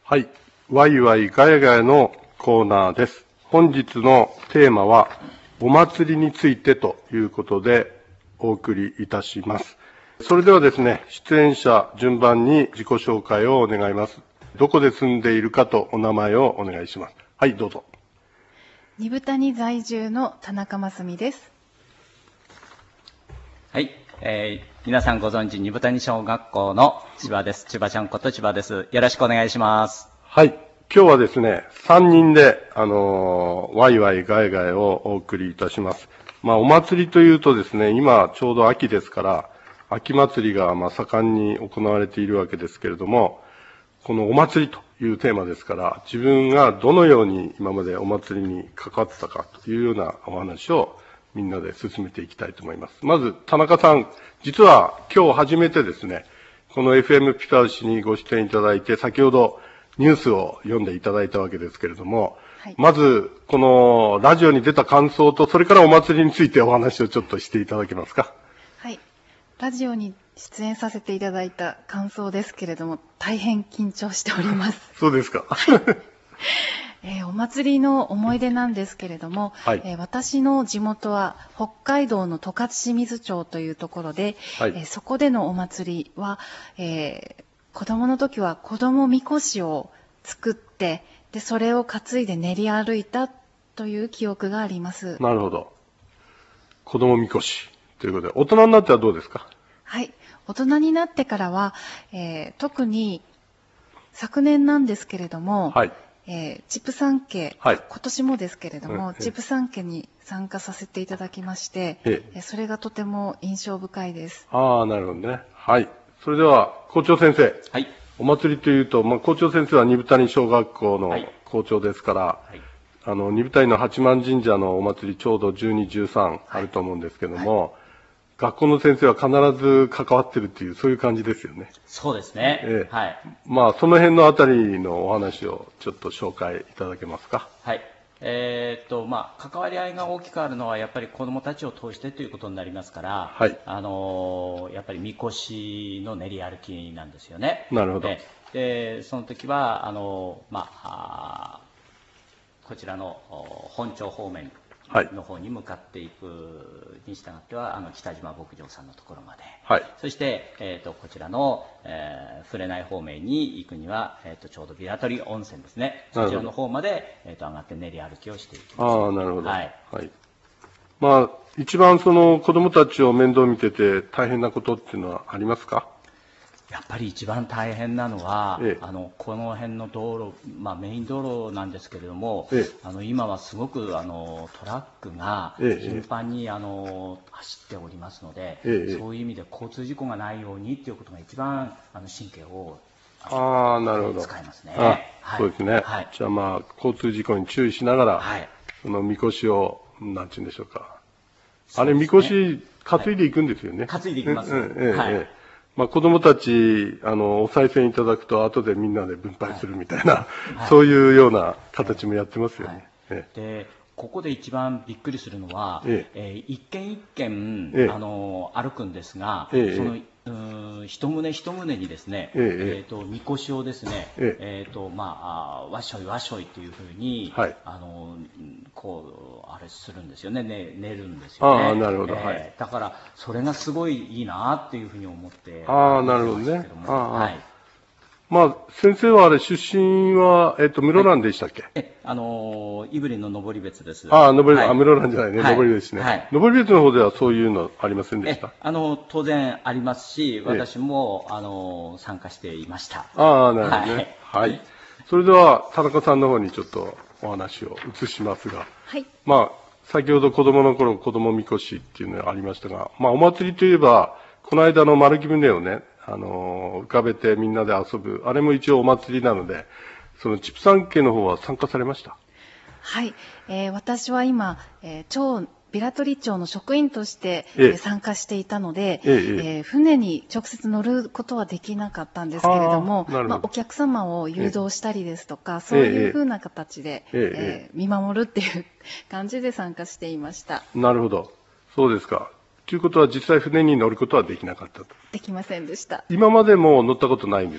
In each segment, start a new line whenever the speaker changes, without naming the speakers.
はい。ワイワイガヤガヤのコーナーです。本日のテーマは、お祭りについてということでお送りいたします。それではですね、出演者順番に自己紹介を願います。どこで住んでいるかとお名前をお願いします。はい、どうぞ。
二部谷在住の田中真澄です。
はい、皆さんご存知、二部谷小学校の千葉です。千葉ちゃんこと千葉です。よろしくお願いします。
はい。今日はですね、3人で、ワイワイガヤガヤをお送りいたします。お祭りというとですね、今ちょうど秋ですから、秋祭りが盛んに行われているわけですけれども、このお祭りというテーマですから、自分がどのように今までお祭りに関わってたかというようなお話をみんなで進めていきたいと思います。まず、田中さん、実は今日初めてですね、この FM ピタウシにご出演いただいて、先ほどニュースを読んでいただいたわけですけれども、はい、まず、このラジオに出た感想と、それからお祭りについてお話をちょっとしていただけますか。
はい。ラジオに出演させていただいた感想ですけれども、大変緊張しております。
そうですか。
お祭りの思い出なんですけれども、はい、私の地元は北海道の十勝清水町というところで、はい、そこでのお祭りは、子供の時は子供みこしを作って、でそれを担いで練り歩いたという記憶があります。
なるほど。子供みこしということで、大人になってはどうですか？
はい。大人になってからは、特に昨年なんですけれども、はい、チプサン家、はい、今年もですけれども、チプサン家に参加させていただきまして、それがとても印象深いです。
ああ、なるほどね。はい。それでは、校長先生。はい。お祭りというと、校長先生は二部谷小学校の校長ですから、はい、二部谷の八幡神社のお祭りちょうど12、13あると思うんですけども、はい、学校の先生は必ず関わってるっていう、そういう感じですよね。
そうですね。はい。
その辺のあたりのお話をちょっと紹介いただけますか。
はい。関わり合いが大きくあるのは、やっぱり子どもたちを通してということになりますから、はい、やっぱりみこしの練り歩きなんですよね。
なるほど。
で、その時は、こちらの本町方面の方に向かっていくに従っては、北島牧場さんのところまで、はい、そして、こちらの、触内方面に行くには、ちょうどビラトリ温泉ですね、そちらの方まで、上がって練り歩きをしていきます。
ああ、なるほど。はい。はい、一番その子供たちを面倒見てて大変なことっていうのはありますか？
やっぱり一番大変なのは、この辺の道路、メイン道路なんですけれども、今はすごくトラックが頻繁に走っておりますので、そういう意味で交通事故がないようにということが一番神経を使いますね。
そうですね。はい、じゃあ交通事故に注意しながら、はい、そのみこしをなんていうんでしょうか。あれみこし担いでいくんですよね。
担いでいきます。はい。
子供たち、お賽銭いただくと、後でみんなで分配するみたいな、そういうような形もやってますよね。
で、ここで一番びっくりするのは、一軒一軒、歩くんですが、その、一棟一棟にですね、みこしをですね、わっしょいわっしょいというふうに、あれするんですよね、寝るんですよね。
ああ、なるほど。はい。
だから、それがすごいいいなっていうふうに思って。
ああ、なるほどね。はい。先生はあれ、出身は、室蘭でしたっけ？
胆振の登別です。
室蘭じゃないね、登別ですね。登別の方ではそういうのありませんでした？
当然ありますし、私も、参加していました。
ああ、なるほどね。はい。それでは、田中さんの方にちょっとお話を移しますが。はい。先ほど子供の頃、子供みこしっていうのがありましたが、お祭りといえば、この間の丸木舟をね、浮かべてみんなで遊ぶ、あれも一応お祭りなので、そのチプサン家の方は参加されました？
はい。私は今、ビラトリ町の職員として参加していたので、船に直接乗ることはできなかったんですけれども、お客様を誘導したりですとか、そういうふうな形で見守るっていう感じで参加していました。
なるほど。そうですか。ということは実際船に乗ることはできなかったと。
できませんでした。
今までも乗ったことないんですね。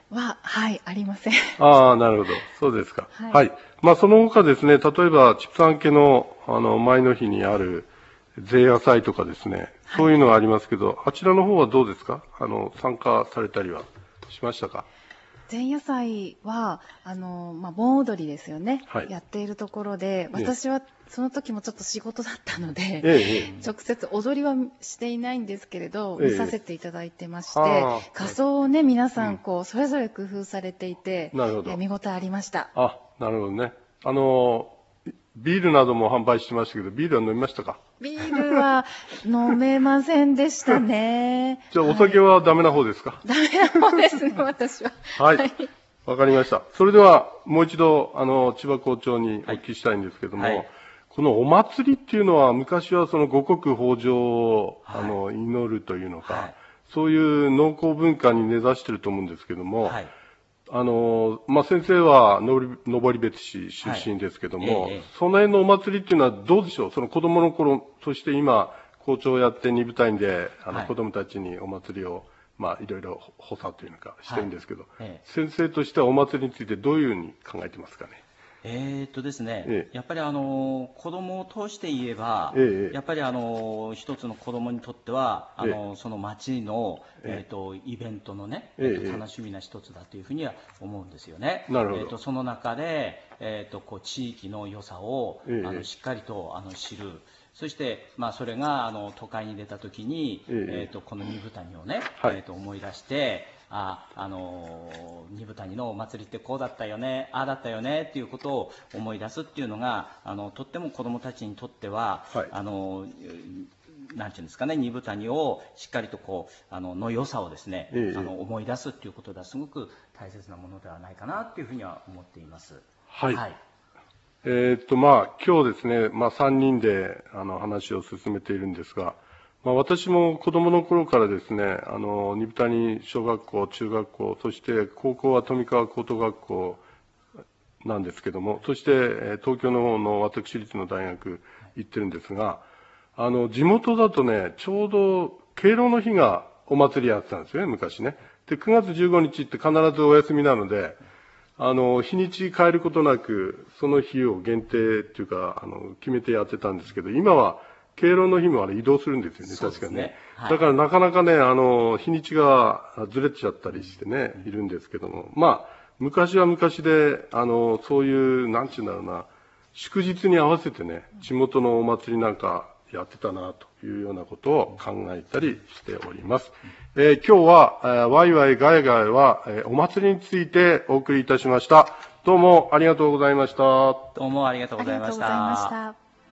は、はい、ありません。
ああ、なるほど。そうですか。はい。はい。まあ、その他ですね、例えば、畜産系の、前の日にある、前夜祭とかですね、そういうのがありますけど、はい、あちらの方はどうですか？参加されたりはしましたか？
前夜祭は、盆踊りですよね。はい、やっているところで、私はその時もちょっと仕事だったので、直接踊りはしていないんですけれど、見させていただいてまして、仮装をね、皆さんそれぞれ工夫されていて、見応えありました。
あ、なるほどね。ビールなども販売してましたけど、ビールは飲みましたか？
ビールは飲めませんでしたね。
じゃあ、お酒はダメな方ですか？
ダメな方ですね、私は。
はい。わかりました。それでは、もう一度、千葉校長にお聞きしたいんですけども、このお祭りっていうのは、昔はその五穀豊穣を、祈るというのか、そういう農耕文化に根ざしてると思うんですけども、先生は登別市出身ですけども、その辺のお祭りっていうのはどうでしょう？その子供の頃、そして今、校長をやって二部隊で、子供たちにお祭りを、いろいろ補佐というのかしてるんですけど、先生としてはお祭りについてどういうふうに考えてますかね？
ですね、やっぱり子供を通して言えば、やっぱり一つの子供にとっては、その町の、イベントのね、楽しみな一つだというふうには思うんですよね。
なるほど。
その中で、地域の良さを、しっかりと知る。そして、それが都会に出たときに、この二部谷をね、思い出して、二部谷のお祭りってこうだったよね、ああだったよねっていうことを思い出すっていうのが、とっても子どもたちにとっては、なんていうんですかね、二部谷をしっかりとの良さをですね、思い出すっていうことがすごく大切なものではないかなっていうふうには思っています。
はい。今日ですね、3人で話を進めているんですが、私も子供の頃からですね、二部谷小学校、中学校、そして高校は富川高等学校なんですけども、そして東京の方の私立の大学行ってるんですが、地元だとね、ちょうど敬老の日がお祭りやってたんですよね、昔ね。で、9月15日って必ずお休みなので、日にち変えることなく、その日を限定っていうか、決めてやってたんですけど、今は敬老の日も移動するんですよね、確かね。だからなかなかね、日にちがずれちゃったりしてね、いるんですけども、昔は昔で、そういう、なんていうんだろうな、祝日に合わせてね、地元のお祭りなんかやってたな、というようなことを考えたりしております。今日は、ワイワイガヤガヤは、お祭りについてお送りいたしました。どうもありがとうございました。
どうもありがとうございました。